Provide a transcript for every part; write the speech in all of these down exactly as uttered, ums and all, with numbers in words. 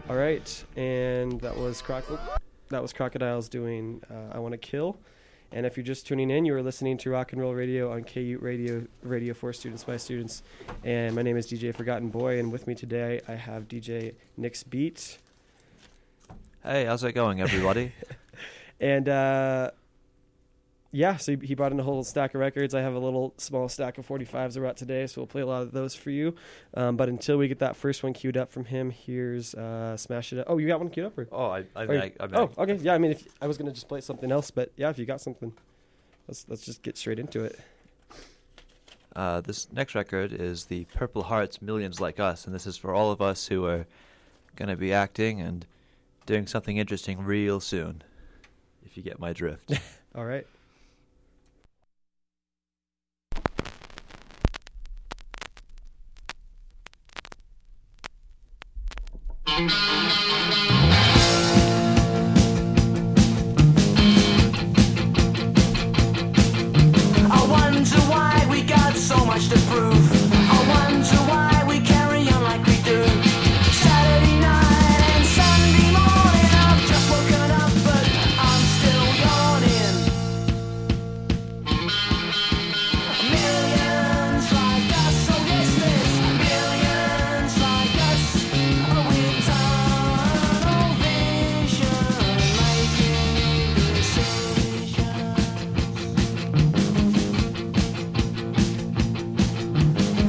All right, and that was Croc- that was Crocodiles doing uh, I Want to Kill. And if you're just tuning in, you are listening to Rock and Roll Radio on K U Radio, Radio for Students by Students. And my name is D J Forgotten Boy, and with me today I have D J Nick's Beat. Hey, how's it going, everybody? and uh, yeah, so he brought in a whole stack of records. I have a little small stack of forty-fives I brought today, so we'll play a lot of those for you. Um, but until we get that first one queued up from him, here's uh, Smash It Up. Oh, you got one queued up? Or? Oh, I, I, Or you- I, I Oh, okay. Yeah, I mean, if I was going to just play something else, but yeah, if you got something, let's let's just get straight into it. Uh, this next record is the Purple Hearts Millions Like Us, and this is for all of us who are going to be acting and doing something interesting real soon, if you get my drift. All right. I wonder why we got so much to prove. I wonder why we carry on like we do. Saturday night and Sunday morning, I've just woken up, but I'm still yawning. Millions like us, so yes, there's millions like us. With tunnel vision, making decisions.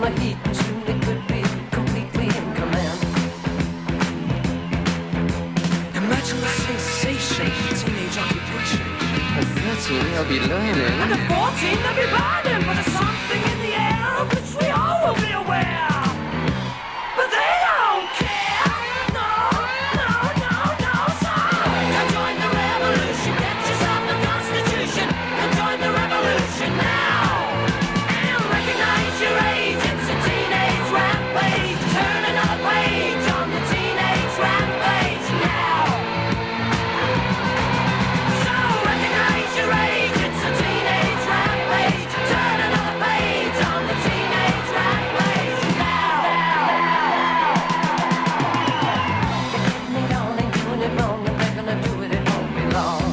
from a heat tune, it could be completely in command. Imagine the sensation, teenage occupation. At thirteen, they'll be learning. And at fourteen, they'll be burning, but there's something in the air of which we all will be aware. But they don't care. No, no, no, no, so come join the revolution, get yourself a constitution, and join the revolution now. And recognize your age, it's a teenage rampage. Turn another page on the teenage rampage now. So recognize your age, it's a teenage rampage. Turn another page on the teenage rampage now. They're getting it on and doing it wrong, and they're gonna do it, it won't be long.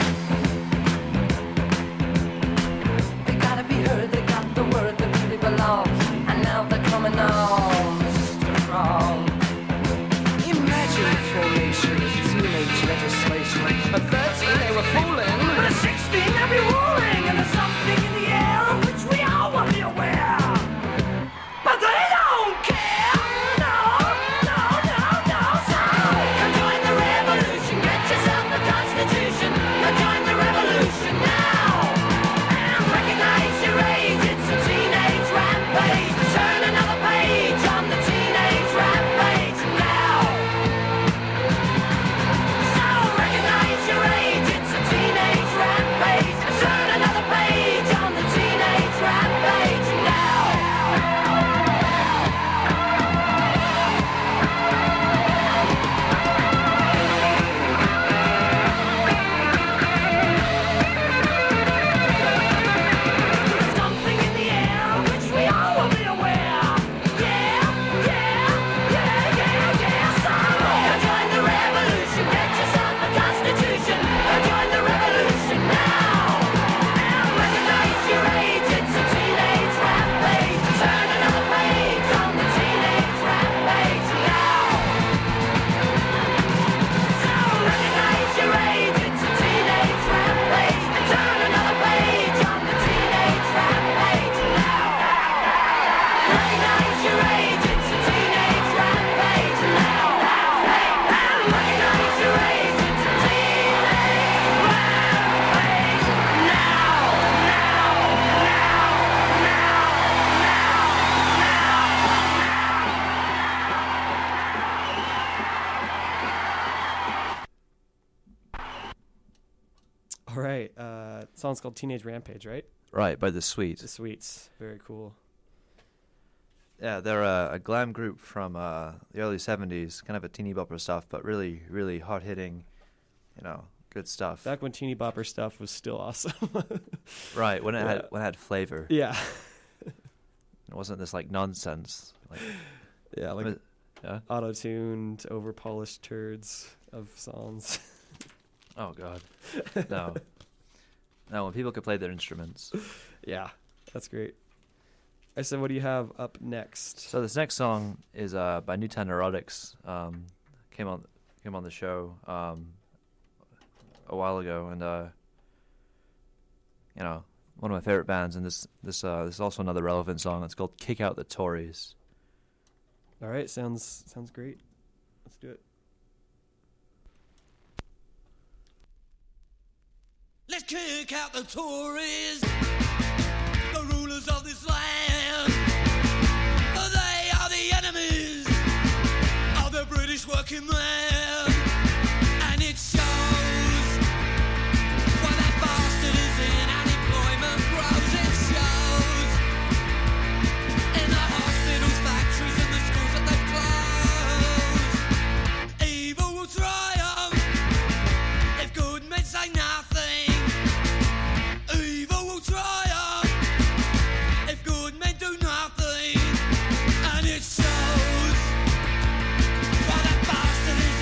They gotta be heard, they got the word that really belongs. And now they're coming on, Mister Wrong. Imagine the formation of teenage legislation. At thirteen, they were fooling. But at sixteen, they'll be ruling, and there's something in the air of which we all will be aware. But they don't care. No, no, no, no, so come join the revolution, get yourself a constitution, and join the revolution now. And recognize your age, it's a teenage rampage. Turn another page on the teenage rampage now. So recognize your age, it's a teenage rampage. Turn another page on the teenage rampage now. Something in the air of which we all will be aware. Yeah, yeah, yeah, yeah, yeah. So join the revolution, get yourself a constitution, join the revolution now. And recognize your age, it's a teenage rampage. Turn another page on the teenage rampage now. So recognize your age, it's a teenage rampage. Turn another page on the teenage rampage now. Recognize your age, it's a teenage rampage now. And recognize your age, it's a teenage rampage now. All right. Uh, song's called Teenage Rampage, right? Right, by The Sweets. The Sweets. Very cool. Yeah, they're a, a glam group from uh, the early seventies, kind of a teeny bopper stuff, but really, really hard-hitting, you know, good stuff. Back when teeny bopper stuff was still awesome. Right, when it Yeah. had when it had flavor. Yeah. It wasn't this like nonsense. Like, Yeah, like was- yeah. auto-tuned, over-polished turds of songs. Oh God, no, no. When people could play their instruments. Yeah, that's great. I said, what do you have up next? So this next song is uh, by Newtown Neurotics. Um, came on came on the show um, a while ago, and uh, you know, one of my favorite bands. And this this uh, this is also another relevant song. It's called "Kick Out the Tories." All right, sounds sounds great. Let's do it. Let's kick out the Tories, the rulers of this land, for they are the enemies of the British working man. And it shows why that bastard is in unemployment grows. It shows in the hospitals, factories and the schools that they've closed. Evil will triumph if good men say nothing. Evil will triumph if good men do nothing. And it shows why that bastard is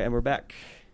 and we're back.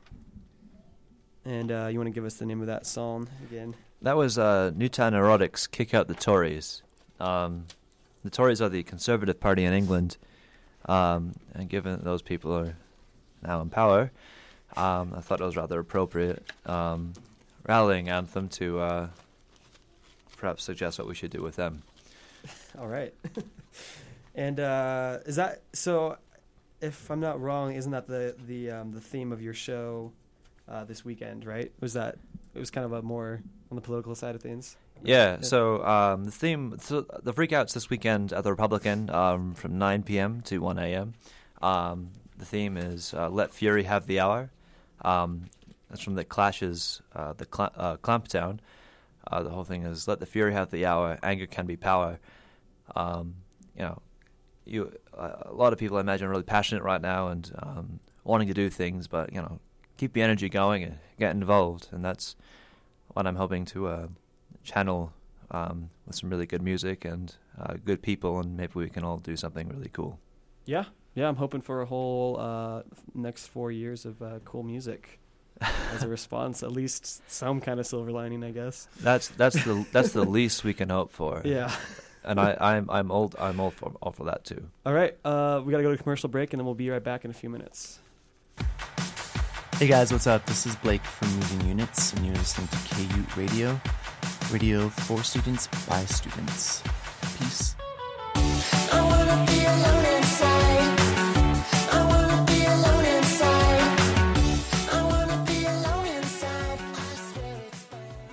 And uh, you want to give us the name of that song again? That was uh, Newtown Neurotics, Kick Out the Tories. Um, the Tories are the Conservative Party in England, um, and given that those people are now in power, um, I thought it was rather appropriate um, rallying anthem to uh, perhaps suggest what we should do with them. All right. And uh, is that so? If I'm not wrong, isn't that the the um, the theme of your show uh, this weekend? Right? Was that it was kind of a more on the political side of things? Yeah. Yeah. So um, the theme, so the freakouts this weekend at the Republican um, from nine p.m. to one a.m. Um, the theme is uh, "Let Fury Have the Hour." Um, that's from the Clash's uh, the Cl- uh, Clampdown. Uh, the whole thing is "Let the Fury have the hour. Anger can be power." Um, you know, you uh, a lot of people I imagine are really passionate right now and um, wanting to do things, but you know, keep the energy going and get involved, and that's what I'm hoping to uh, channel um, with some really good music and uh, good people, and maybe we can all do something really cool. Yeah, yeah. I'm hoping for a whole uh, next four years of uh, cool music as a response. At least some kind of silver lining, I guess. That's that's the that's the least we can hope for. Yeah. And I, I'm I'm old I'm all for all for that too. All right. Uh, we gotta go to commercial break, and then we'll be right back in a few minutes. Hey guys, what's up? This is Blake from Moving Units, and you're listening to K U Radio, radio for students by students. Peace. I wanna be alone inside. I wanna be alone inside. I wanna be alone inside. I swear it's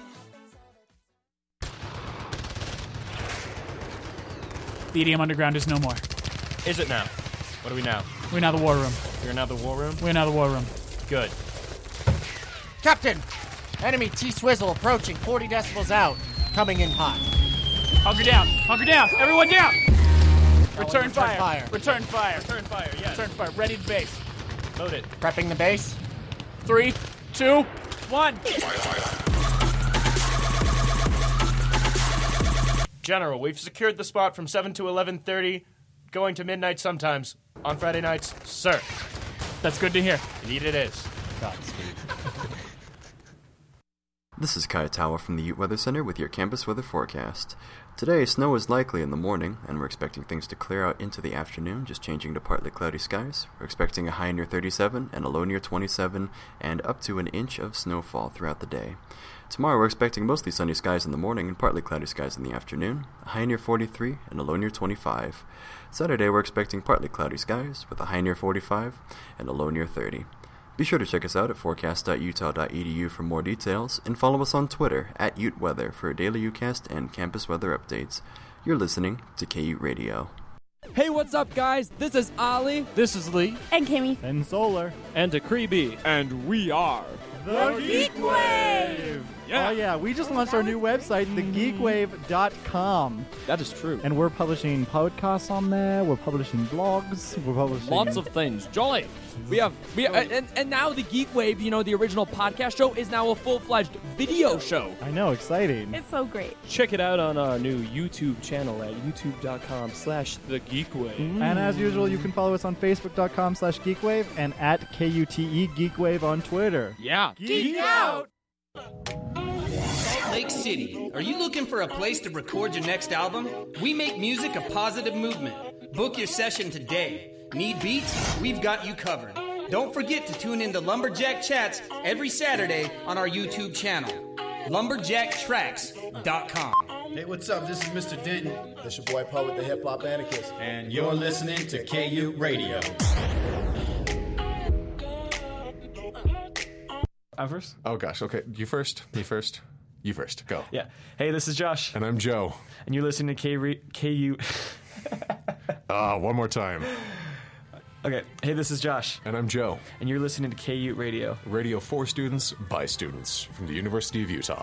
The E D M Underground is no more. Is it now? What are we now? We're now the war room. You're now the war room? We're now the war room. Good. Captain! Enemy T-Swizzle approaching, forty decibels out. Coming in hot. Hunker down! Hunker down! Everyone down! Return, return fire. fire. Return fire! Return fire, yes. Return fire! Ready to base. Load it. Prepping the base. Three, two, one. General, we've secured the spot from seven to eleven thirty, going to midnight sometimes. On Friday nights, sir. That's good to hear. Indeed it is. This is Kai Tower from the Ute Weather Center with your campus weather forecast. Today, snow is likely in the morning, and we're expecting things to clear out into the afternoon, just changing to partly cloudy skies. We're expecting a high near thirty-seven and a low near twenty-seven, and up to an inch of snowfall throughout the day. Tomorrow, we're expecting mostly sunny skies in the morning and partly cloudy skies in the afternoon, a high near forty-three and a low near twenty-five. Saturday, we're expecting partly cloudy skies with a high near forty-five and a low near thirty. Be sure to check us out at forecast dot utah dot e d u for more details, and follow us on Twitter at Ute Weather for daily UCast and campus weather updates. You're listening to K U Radio. Hey, what's up, guys? This is Ali. This is Lee. And Kimmy. And Solar. And Decreeby. And we are The Geek Wave! Yeah. Oh, yeah. We just launched our new website, the geek wave dot com. That is true. And we're publishing podcasts on there. We're publishing blogs. We're publishing... Lots of things. Jolly. We have... we uh, and, and now the Geek Wave, you know, the original podcast show, is now a full-fledged video show. I know. Exciting. It's so great. Check it out on our new YouTube channel at youtube dot com slash the Geek Wave. Mm. And as usual, you can follow us on facebook dot com slash geekwave and at K U T E Geekwave on Twitter. Yeah. Geek, Geek out! Salt Lake City. Are you looking for a place to record your next album? We make music a positive movement. Book your session today. Need beats? We've got you covered. Don't forget to tune in to Lumberjack Chats every Saturday on our YouTube channel, lumberjack tracks dot com. Hey, what's up? This is Mister Denton. This your boy Poe with the Hip Hop Anarchist. And you're listening to K U Radio. I first? Oh, gosh. Okay. You first. Me first. You first. Go. Yeah. Hey, this is Josh. And I'm Joe. And you're listening to K Re- K U... Ah, one more time. Okay. Hey, this is Josh. And I'm Joe. And you're listening to K U Radio. Radio for students, by students, from the University of Utah.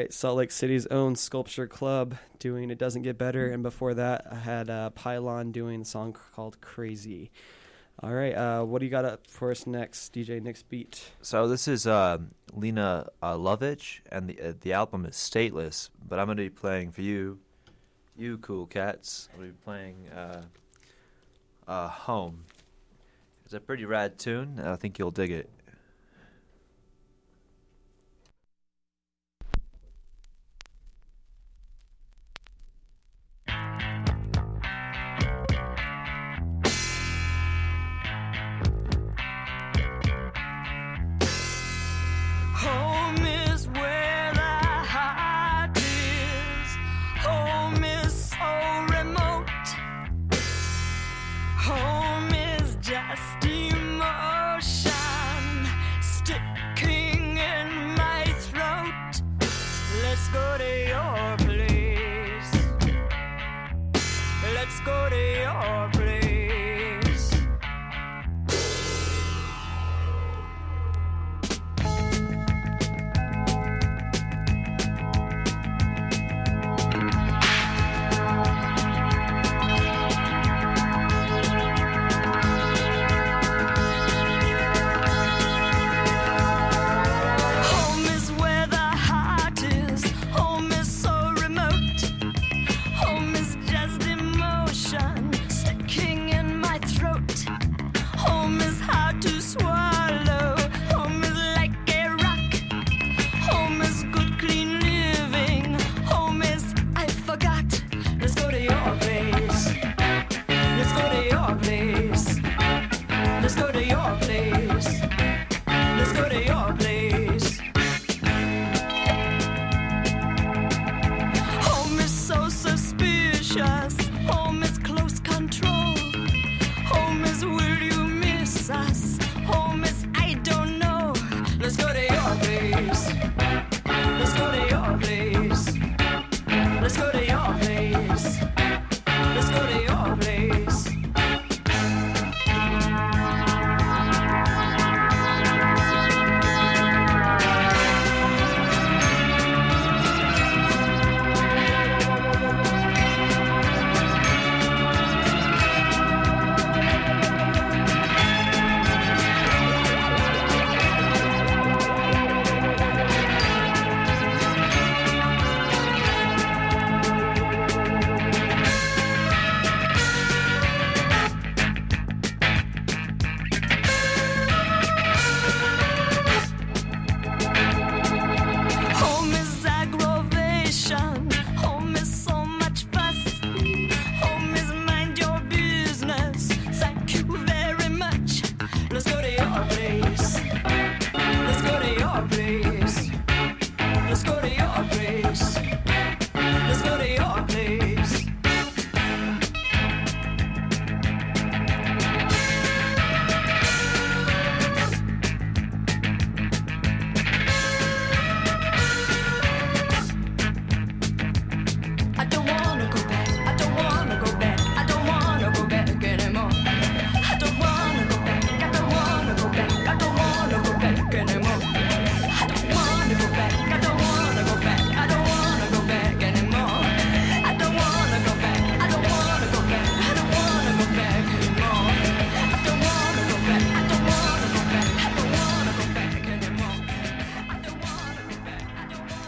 right, Salt Lake City's own Sculpture Club doing It Doesn't Get Better, and before that I had uh, Pylon doing a song called Crazy. All right, uh, what do you got up for us next, D J Nick's Beat? So this is uh, Lena uh, Lovitch, and the uh, the album is Stateless, but I'm going to be playing for you, you cool cats. I'm going to be playing uh, uh, Home. It's a pretty rad tune, and I think you'll dig it. Home is where the heart is. Home is so remote. Home is just emotion sticking in my throat. Let's go to your place. Let's go to your place. Home is where the heart is. Home is so remote. Home is just emotion sticking in my throat. Home is hard to swallow. Home is like a rock. Home is good, clean living. Home is I forgot. Let's go to your place. Let's go to your place. Let's go to your place. Let's go to your place. Home is so suspicious. Home is close control. Home is will you miss us? Home is I don't know. Let's go to your place. Let's go to your place. Let's go to your place. Let's go to your place. Home is aggravation. Home is so much fuss. Home is mind your business. Thank you very much. Let's go to your place. Let's go to your place. Let's go to your place. Let's go to your place. I don't wanna go back. I don't wanna go back. I don't wanna go back anymore. I don't wanna go back. I don't wanna go back. I don't wanna go back anymore. I don't wanna go back. I don't wanna go back. I don't wanna go back anymore. I don't wanna go back. I don't wanna go back. I don't wanna go back anymore. I don't wanna go back. I don't wanna go back. I don't wanna go back anymore. I don't wanna go back. I don't wanna go back.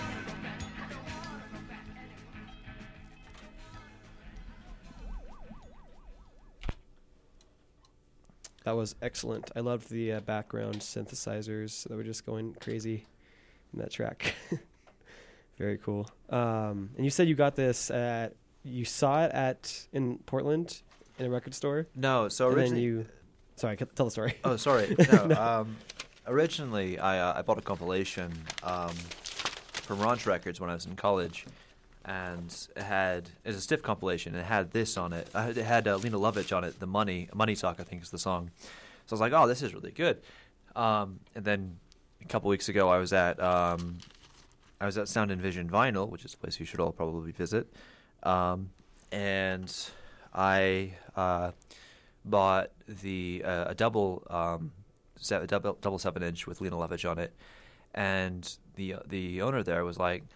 That was excellent. I loved the uh, background synthesizers that were just going crazy in that track. Very cool. Um, and you said you got this at, you saw it at, in Portland in a record store? No, so And then originally- you, sorry, c- tell the story. Oh, sorry. No, um, originally I uh, I bought a compilation um, from Ranch Records when I was in college, and it had it's a stiff compilation. And it had this on it. Uh, it had uh, Lena Lovitch on it. The Money Money Talk, I think, is the song. So I was like, oh, this is really good. Um, and then a couple weeks ago, I was at um, I was at Sound and Vision Vinyl, which is a place you should all probably visit. Um, and I uh, bought the uh, a double um, se- double double seven inch with Lena Lovitch on it, and the the owner there was like,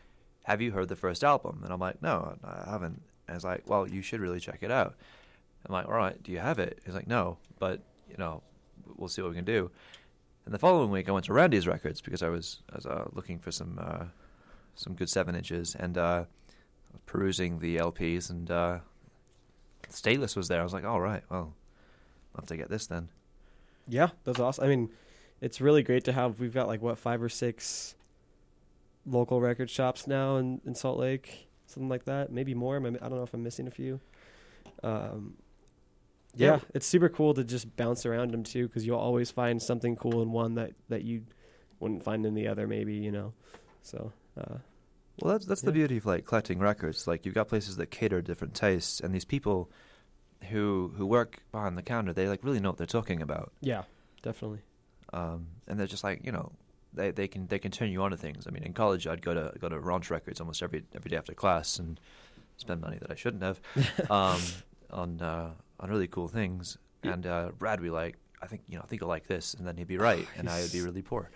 have you heard the first album? And I'm like, no, I haven't. And he's like, well, you should really check it out. I'm like, all right, do you have it? He's like, no, but, you know, we'll see what we can do. And the following week, I went to Randy's Records because I was, I was uh, looking for some uh, some good seven inches and uh, perusing the L Ps, and uh, Stateless was there. I was like, all right, well, I'll have to get this then. Yeah, that's awesome. I mean, it's really great to have. We've got like, what, five or six local record shops now in, in Salt Lake, something like that. Maybe more. I don't know if I'm missing a few. Um, yeah, Yeah. it's super cool to just bounce around them too, because you'll always find something cool in one that, that you wouldn't find in the other, maybe, you know. So, uh, well, that's that's yeah. the beauty of like collecting records. Like you've got places that cater to different tastes, and these people who who work behind the counter, they like really know what they're talking about. Yeah, definitely. Um, and they're just like, you know, they they can they can turn you on to things. I mean, in college, I'd go to go to Ranch Records almost every every day after class and spend money that I shouldn't have um, on uh, on really cool things. And uh, Brad would be like, I think you know, I think you'll like this, and then he'd be right, and I would be really poor.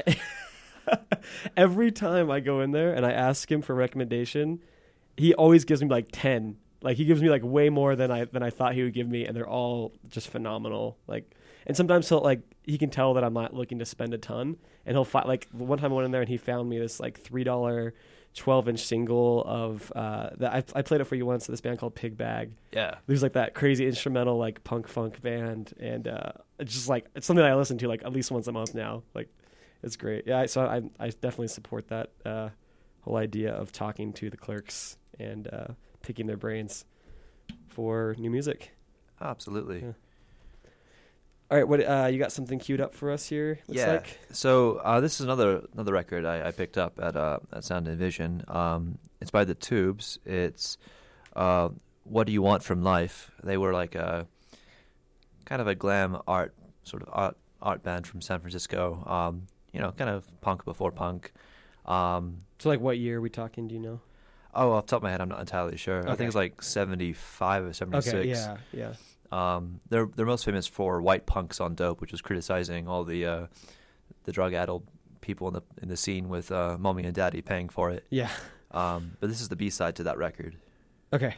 Every time I go in there and I ask him for a recommendation, he always gives me like ten. Like he gives me like way more than I than I thought he would give me, and they're all just phenomenal. Like, and sometimes he'll like he can tell that I'm not looking to spend a ton, and he'll find like one time I went in there and he found me this like three dollar twelve inch single of uh that I, I played it for you once. This band called Pig Bag. Yeah, there's like that crazy instrumental like punk funk band, and uh it's just like it's something that I listen to like at least once a month now. Like it's great. Yeah, I, so I I definitely support that uh whole idea of talking to the clerks and uh picking their brains for new music. Absolutely. Yeah. All right, what uh, you got something queued up for us here? Looks yeah. Like? So uh, this is another another record I, I picked up at uh, at Sound and Vision. Um, it's by the Tubes. It's uh, "What Do You Want from Life." They were like a kind of a glam art sort of art art band from San Francisco. Um, you know, kind of punk before punk. Um, so, like, what year are we talking? Do you know? Oh, off the top of my head, I'm not entirely sure. Okay. I think it's like seventy-five or seventy-six. Okay, yeah, yeah. Um, they're they're most famous for White Punks on Dope, which was criticizing all the uh, the drug-addled people in the in the scene with uh, mommy and daddy paying for it. Yeah. Um, but this is the B-side to that record. Okay.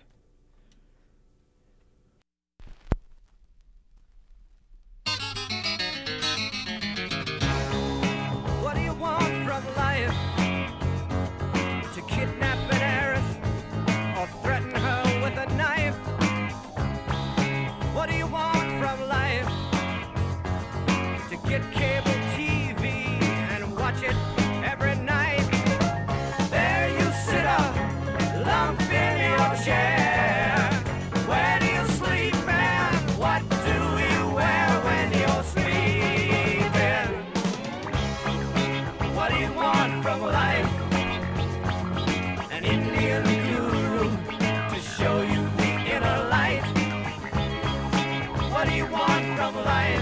What do you want from life? To kidnap an heiress or threaten her with a knife? What do you want from life? To get cable T V and watch it every night? There you sit up, lump in your chair. Where do you sleep and what do you wear when you're sleeping? What do you want from life? An Indian guru to show you the inner light. What do you want from life?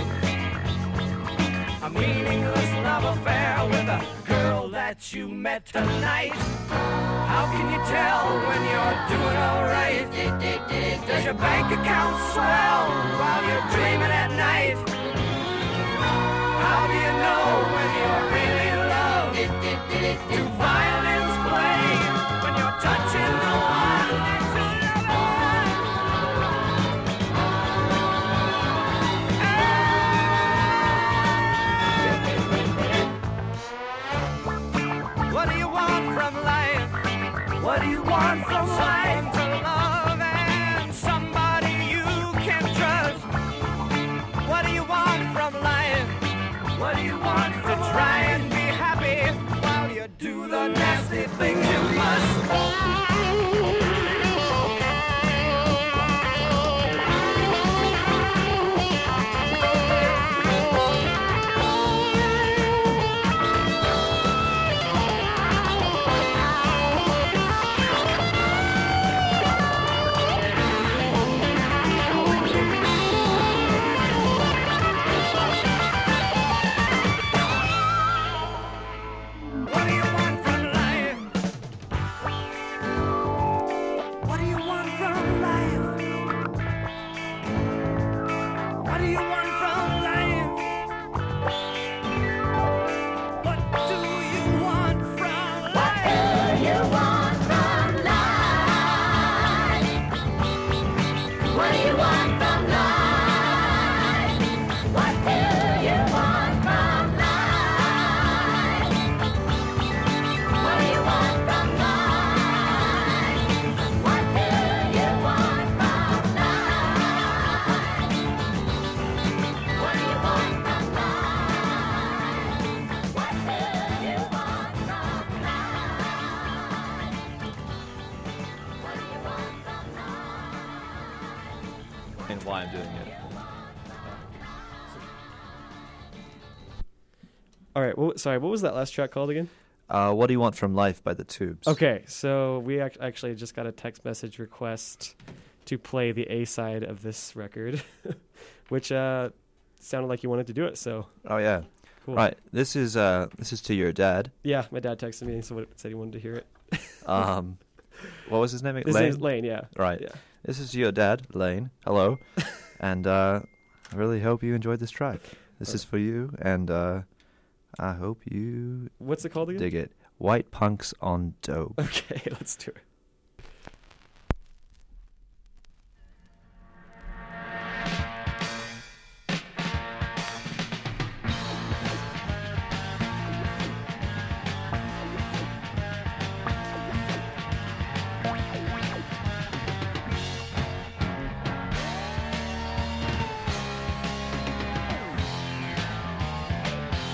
A meaningless love affair with a girl that you met tonight. How can you tell when you're doing alright? Does your bank account swell while you're dreaming at night? How do you know when you're really in love? Do violins play when you're touching the one next to the other one? What do you want from life? What do you want from life? To love and somebody you can trust. What do you want from life? What do you want to try and be happy while you do the nasty things you must? What do you want from life? why I'm doing it. All right. Well, sorry. What was that last track called again? Uh, What Do You Want From Life by The Tubes. Okay. So we ac- actually just got a text message request to play the A side of this record, which uh, sounded like you wanted to do it. So. Oh yeah. Cool. Right. This is uh this is to your dad. Yeah, my dad texted me, so what- said he wanted to hear it. um, what was his name? His Lane. name's Lane. Yeah. Right. Yeah. This is to your dad, Lane. Hello. and uh, I really hope you enjoyed this track. This is for you, and uh, I hope you. What's it called again? Dig it. White Punks on Dope. Okay, let's do it.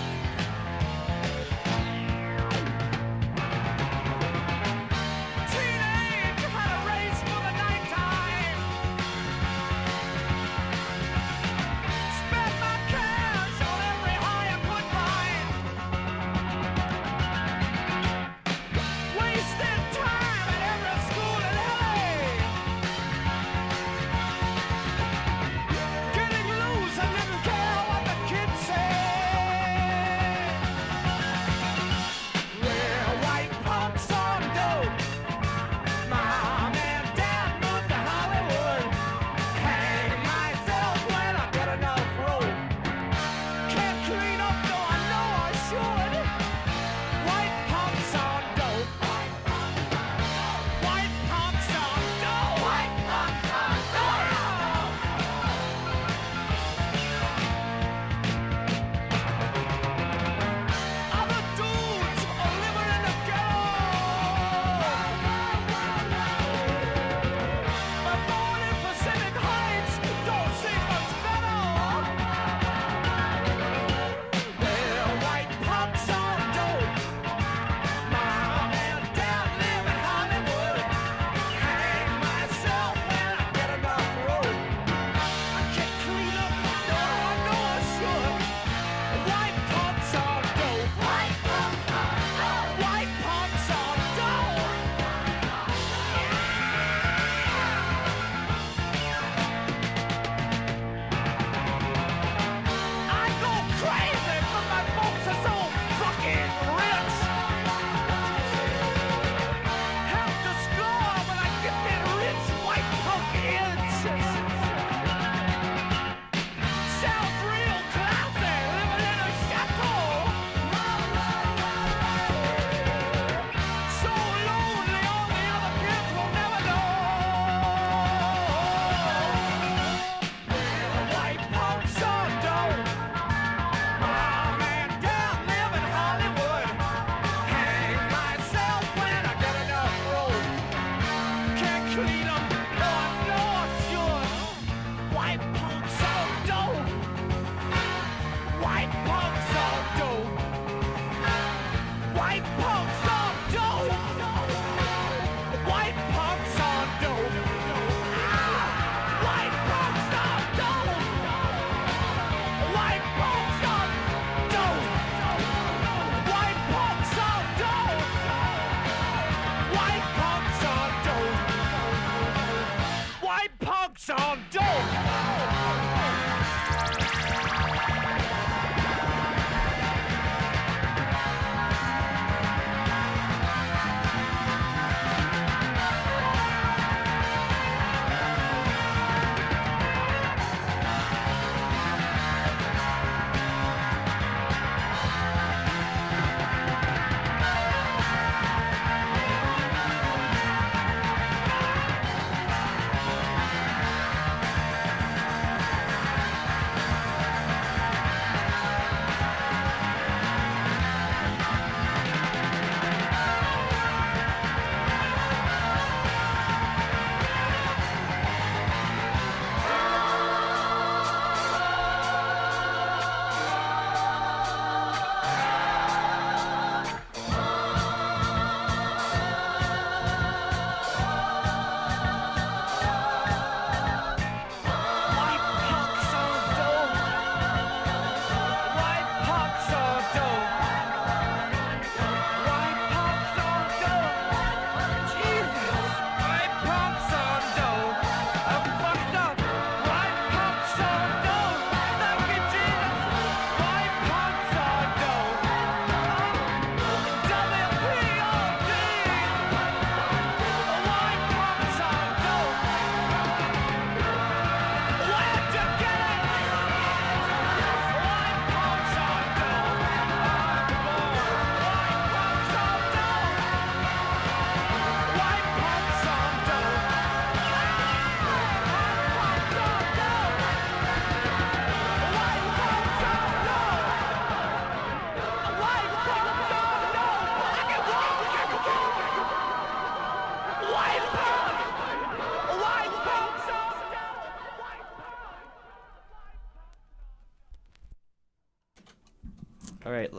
T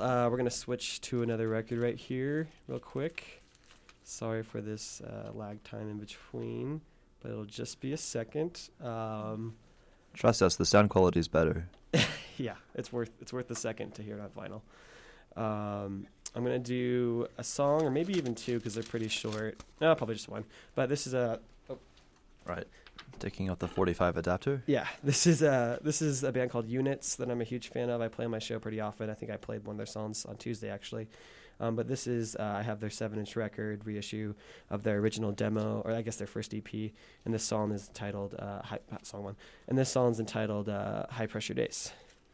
uh, we're going to switch to another record right here real quick. Sorry for this uh, lag time in between, but it'll just be a second. Um, Trust us, the sound quality is better. yeah, it's worth it's worth a second to hear it on vinyl. Um, I'm going to do a song, or maybe even two, because they're pretty short. No, probably just one. But this is a... Oh. Right. Taking out the forty-five adapter? Yeah, this is a this is a band called Units that I'm a huge fan of. I play on my show pretty often. I think I played one of their songs on Tuesday, actually. Um, but this is, uh, I have their seven-inch record reissue of their original demo, or I guess their first E P. And this song is entitled, uh, High, song one. And this song's entitled uh, High Pressure Days.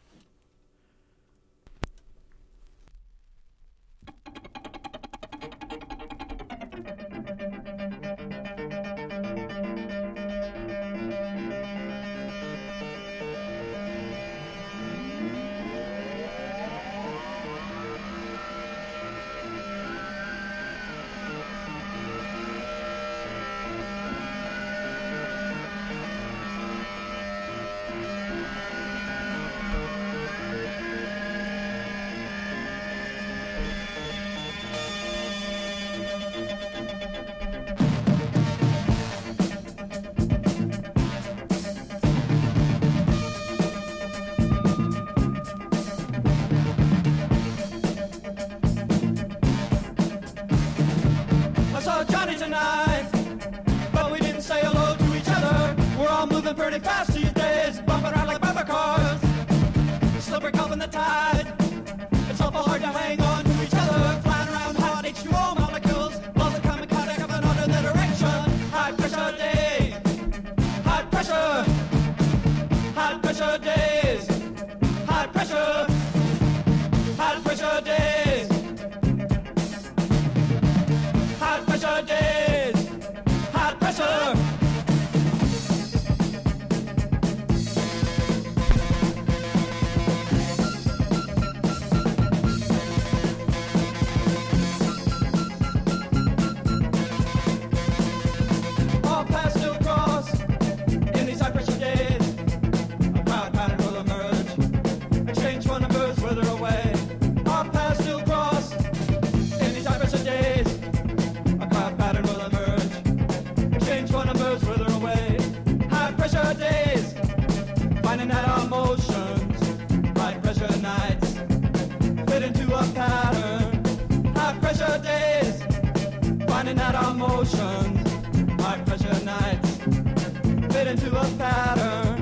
Pretty fast these days, bumping around like bumper cars. Slippery cup in the tide. It's awful hard to hang on to each other. Flying around hot H two O molecules. Balls are coming contact up and under the direction. High pressure days. High pressure. High pressure days. High pressure. High pressure days. High pressure days. High pressure. Finding out our motions, high pressure nights, fit into a pattern.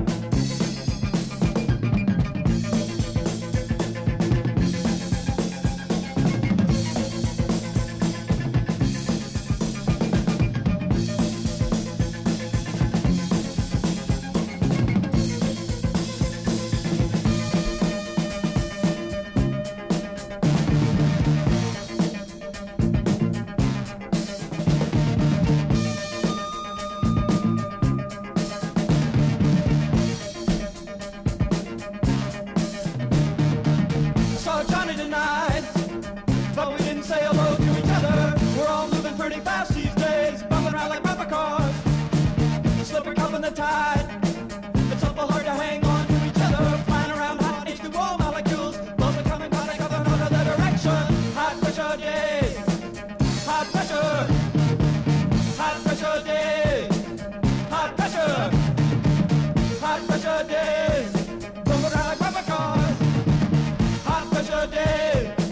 High pressure days,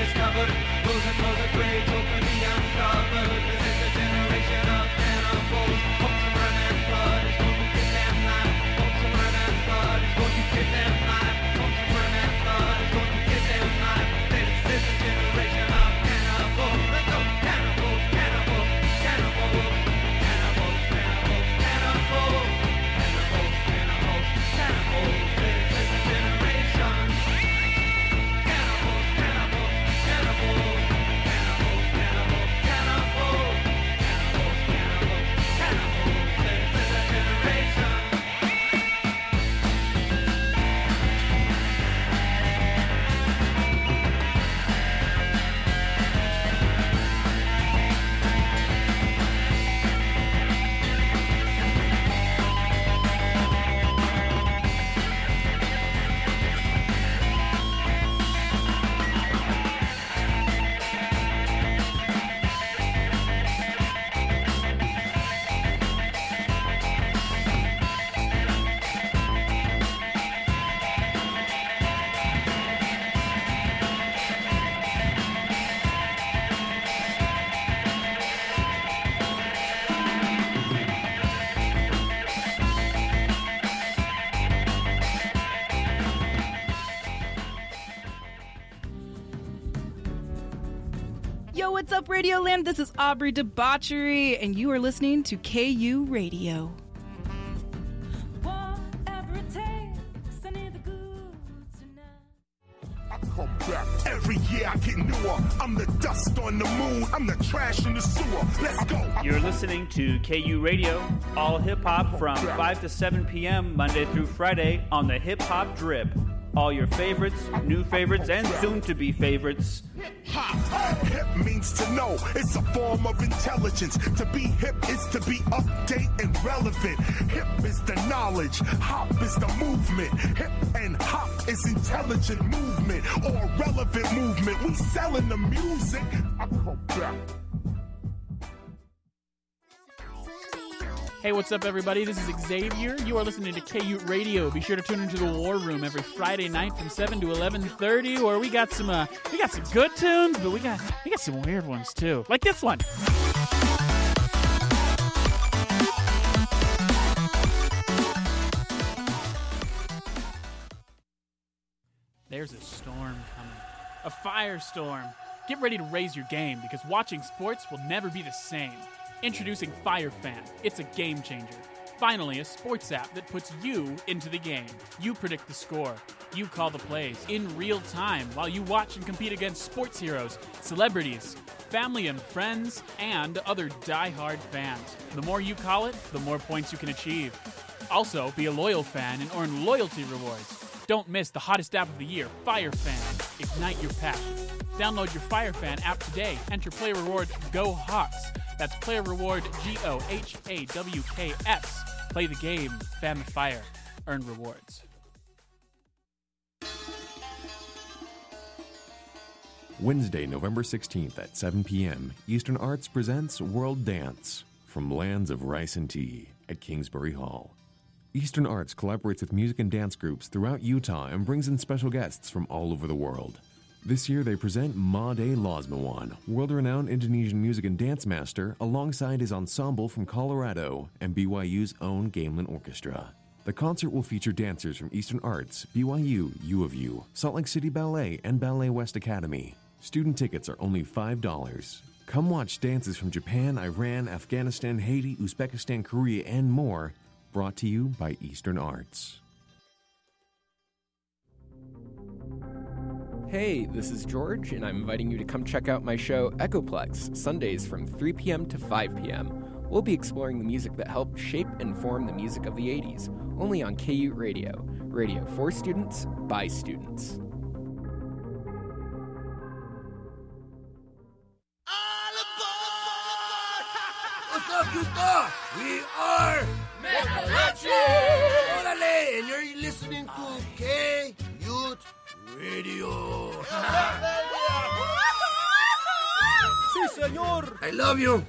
discovered. Closer, closer, graves open the uncovered. This is the generation of cannibals. Hope some merman blood is going to get them live. Hope some merman blood is going to get them live. Hope some merman blood is going to get them live. This is the generation of cannibals. Let's go, cannibals, cannibals, cannibals, cannibals, cannibals, cannibals, cannibals, cannibals, cannibals. This is the generation. Cannibals, cannibals, cannibals, cannibals, cannibals, cannibals, cannibals, cannibals, cannibals. This is the generation. Yo, what's up, Radio Land? This is Aubrey Debauchery, and you are listening to K U Radio. Come back. Every year I get newer. I'm the dust on the moon. I'm the trash in the sewer. Let's go. You're listening to K U Radio, all hip-hop from five to seven p.m. Monday through Friday on the Hip Hop Drip. All your favorites, new favorites, and soon-to-be favorites. Hop. Hip means to know. It's a form of intelligence. To be hip is to be update and relevant. Hip is the knowledge. Hop is the movement. Hip and hop is intelligent movement or relevant movement. We selling the music. I come back. Hey, what's up, everybody? This is Xavier. You are listening to K U Radio. Be sure to tune into the War Room every Friday night from seven to eleven thirty, where we got some uh, we got some good tunes, but we got we got some weird ones too, like this one. There's a storm coming, a firestorm. Get ready to raise your game because watching sports will never be the same. Introducing FireFan. It's a game changer. Finally, a sports app that puts you into the game. You predict the score. You call the plays in real time while you watch and compete against sports heroes, celebrities, family and friends, and other die-hard fans. The more you call it, the more points you can achieve. Also, be a loyal fan and earn loyalty rewards. Don't miss the hottest app of the year, FireFan. Ignite your passion. Download your FireFan app today. Enter player reward Go Hawks. That's player reward G O H A W K S. Play the game, fan the fire, earn rewards. Wednesday, November sixteenth at seven p.m., Eastern Arts presents World Dance from Lands of Rice and Tea at Kingsbury Hall. Eastern Arts collaborates with music and dance groups throughout Utah and brings in special guests from all over the world. This year they present Made Losmawan, world-renowned Indonesian music and dance master, alongside his ensemble from Colorado and B Y U's own Gamelan Orchestra. The concert will feature dancers from Eastern Arts, B Y U, U of U, Salt Lake City Ballet, and Ballet West Academy. Student tickets are only five dollars. Come watch dances from Japan, Iran, Afghanistan, Haiti, Uzbekistan, Korea, and more, brought to you by Eastern Arts. Hey, this is George, and I'm inviting you to come check out my show Echoplex, Sundays from three p.m. to five p.m. We'll be exploring the music that helped shape and form the music of the eighties, only on K U Radio, radio for students, by students. What's up, Utah? We are Metalachi! Orale! And you're listening to K U Radio. Sí, señor. I love you.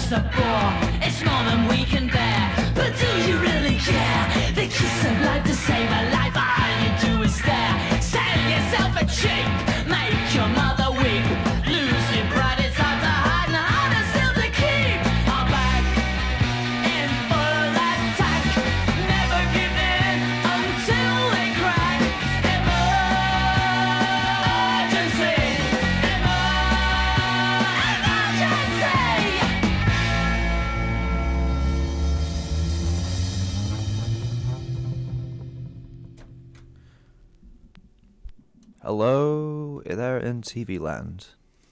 just a bore. It's more than we can bear. But do you really care? The kiss of life to save a life. All you do is stare. Sell yourself a cheap. Make your mother weep. Lose your pride. It's hard to hide and harder still to keep. Our back in full attack. Never give in until they crack. Emergency. Hello there in T V land.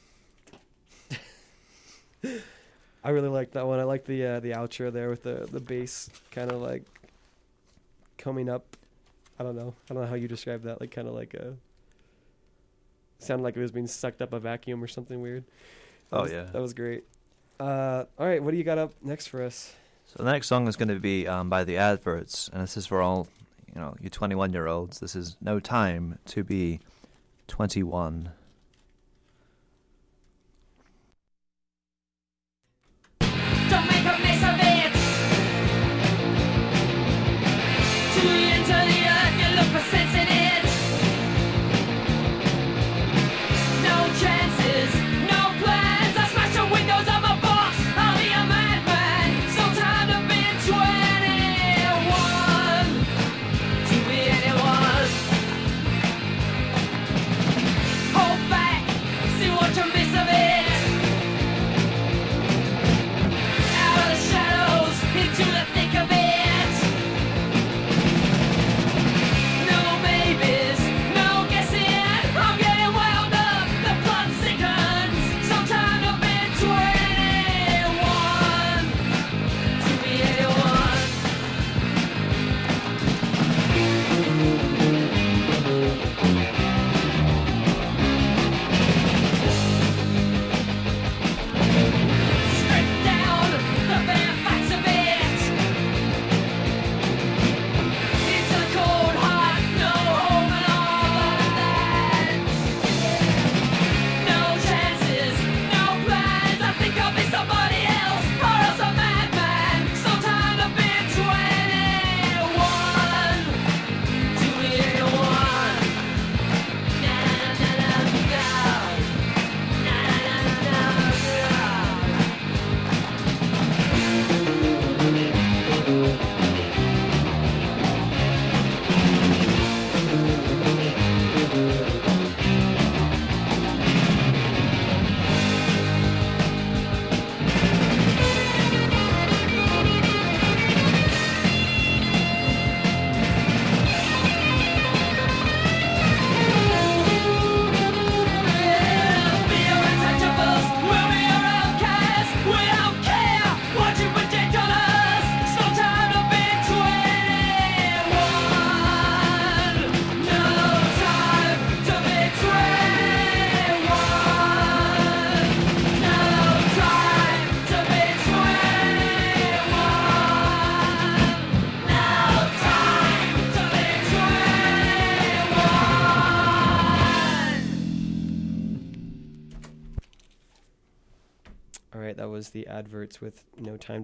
I really like that one. I like the uh, the outro there with the the bass kind of like coming up. I don't know. I don't know how you describe that. Like kind of like a sounded like it was being sucked up a vacuum or something weird. That Oh, was- yeah. that was great. Uh, all right, what do you got up next for us? So the next song is going to be um, by the Adverts, and this is for all, you know, you twenty-one-year-olds. This is No Time to Be twenty-one. Don't make a mess of it. Too into the earth, you look for sense in it. No chances, no plans. I smash the windows of a box. I'll be a madman. So time to be twenty-one. To be anyone. Hold back, see what you miss of it. Out of the shadows, into the thick of it. No babies, no guessing. I'm getting wound up, the plot sickens. So time to be twenty-one. To be anyone. Strip down the bare facts of it. Into the cold heart, no hope and all of that. No chances, no plans. I think I'll be somebody else, or else a madman. So time to be twenty-one. To be anyone. Na na na na. Na na na na. All right, that was the Adverts with No Time